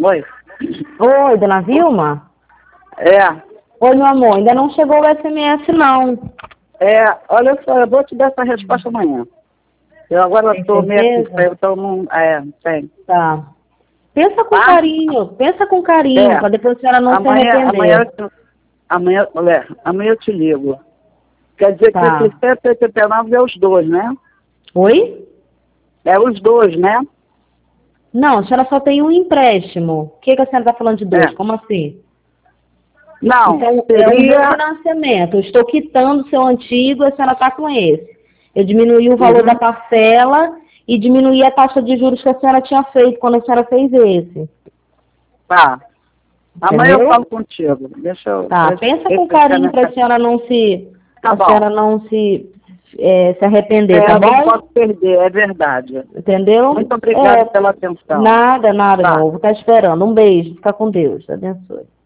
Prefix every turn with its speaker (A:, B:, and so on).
A: Oi.
B: Oi, dona Vilma?
A: É.
B: Oi, meu amor, ainda não chegou o SMS, não.
A: Olha só, eu vou te dar essa resposta amanhã. Eu agora
B: Tem
A: estou meio
B: certeza?
A: assim, então não... tem.
B: Tá. Pensa com
A: Tá?
B: carinho, para depois a senhora não se arrepender.
A: Amanhã eu te ligo. Quer dizer que
B: Tá.
A: esse 189 é os dois, né?
B: Oi?
A: É os dois, né?
B: Não, a senhora só tem um empréstimo. O que a senhora está falando de dois?
A: É.
B: Como assim? Isso
A: Não,
B: é um
A: seria...
B: refinanciamento. Eu estou quitando o seu antigo e a senhora está com esse. Eu diminuí o valor da
A: Uhum.
B: parcela e diminuí a taxa de juros que a senhora tinha feito quando a senhora fez esse.
A: Tá. Amanhã eu
B: Entendeu?
A: falo contigo. Deixa eu...
B: Tá. Pensa com
A: refrescar
B: carinho
A: minha
B: para a
A: cabeça.
B: senhora não se...
A: Tá
B: A
A: bom.
B: senhora não se arrepender, tá
A: Eu não
B: bom?
A: posso perder, é verdade.
B: Entendeu?
A: Muito obrigado pela atenção.
B: Nada,
A: Tá.
B: não. Vou estar esperando. Um beijo. Fica com Deus. Abençoe.